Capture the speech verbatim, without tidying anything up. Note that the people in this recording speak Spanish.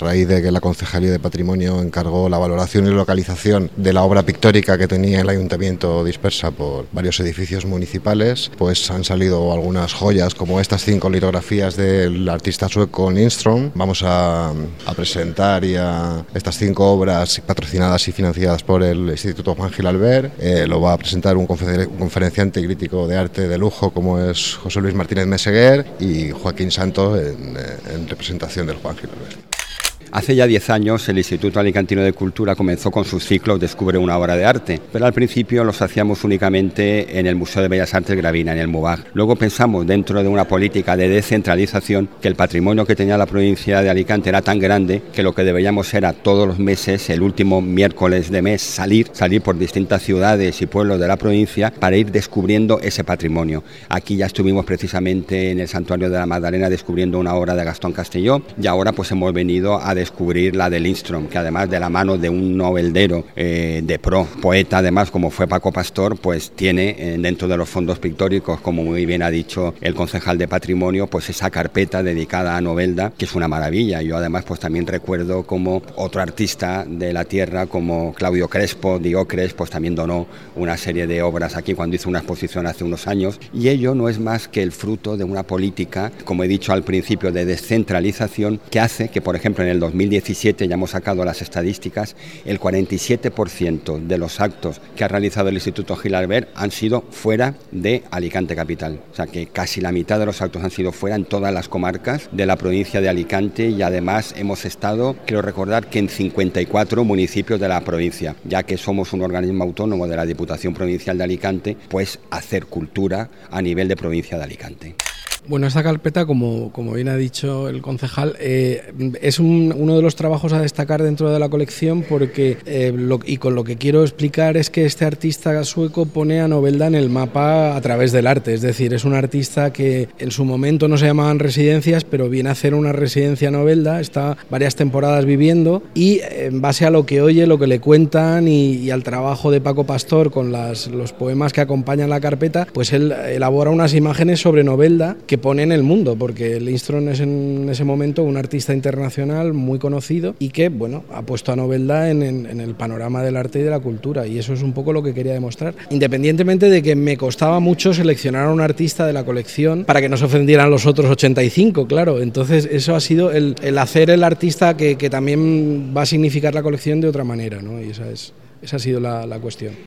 raíz de que la Concejalía de Patrimonio encargó la valoración y localización de la obra pictórica que tenía el Ayuntamiento dispersa por varios edificios municipales, pues han salido algunas joyas como estas cinco litografías del artista sueco Lindström. Vamos a, a presentar ya estas cinco obras patrocinadas y financiadas por el Instituto Juan Gil Albert. Eh, lo va a presentar un, confer un conferenciante y crítico de arte de lujo como es José Luis Martínez Meseguer y Joaquín Santos en, en representación del Juan Gil Albert. Hace ya diez años el Instituto Alicantino de Cultura comenzó con sus ciclos Descubre una obra de arte, pero al principio los hacíamos únicamente en el Museo de Bellas Artes Gravina, en el MUBAG. Luego pensamos, dentro de una política de descentralización, que el patrimonio que tenía la provincia de Alicante era tan grande que lo que deberíamos era todos los meses, el último miércoles de mes, salir, salir por distintas ciudades y pueblos de la provincia para ir descubriendo ese patrimonio. Aquí ya estuvimos precisamente en el Santuario de la Magdalena descubriendo una obra de Gastón Castelló y ahora pues hemos venido a descubrir la de Lindström, que además de la mano de un noveldero eh, de pro, poeta además como fue Paco Pastor, pues tiene eh, dentro de los fondos pictóricos, como muy bien ha dicho el concejal de Patrimonio, pues esa carpeta dedicada a Novelda, que es una maravilla. Yo además pues también recuerdo como otro artista de la tierra como Claudio Crespo, Diocres, pues también donó una serie de obras aquí cuando hizo una exposición hace unos años, y ello no es más que el fruto de una política, como he dicho al principio, de descentralización que hace que, por ejemplo, en el dos mil diecisiete, ya hemos sacado las estadísticas, el cuarenta y siete por ciento de los actos que ha realizado el Instituto Gil Albert han sido fuera de Alicante capital. O sea que casi la mitad de los actos han sido fuera en todas las comarcas de la provincia de Alicante y además hemos estado, quiero recordar, que en cincuenta y cuatro municipios de la provincia, ya que somos un organismo autónomo de la Diputación Provincial de Alicante, pues hacer cultura a nivel de provincia de Alicante. Bueno, esta carpeta, como, como bien ha dicho el concejal, eh, es un, uno de los trabajos a destacar dentro de la colección porque, eh, lo, y con lo que quiero explicar es que este artista sueco pone a Novelda en el mapa a través del arte, es decir, es un artista que en su momento no se llamaban residencias, pero viene a hacer una residencia Novelda, está varias temporadas viviendo y en base a lo que oye, lo que le cuentan y, y al trabajo de Paco Pastor con las, los poemas que acompañan la carpeta, pues él elabora unas imágenes sobre Novelda que que pone en el mundo, porque Lindström es en ese momento un artista internacional muy conocido y que, bueno, ha puesto a Novelda en, en, en el panorama del arte y de la cultura, y eso es un poco lo que quería demostrar, independientemente de que me costaba mucho seleccionar a un artista de la colección para que no se ofendieran los otros ochenta y cinco, claro, entonces eso ha sido el, el hacer el artista que, que también va a significar la colección de otra manera, ¿no? Y esa, es, esa ha sido la, la cuestión.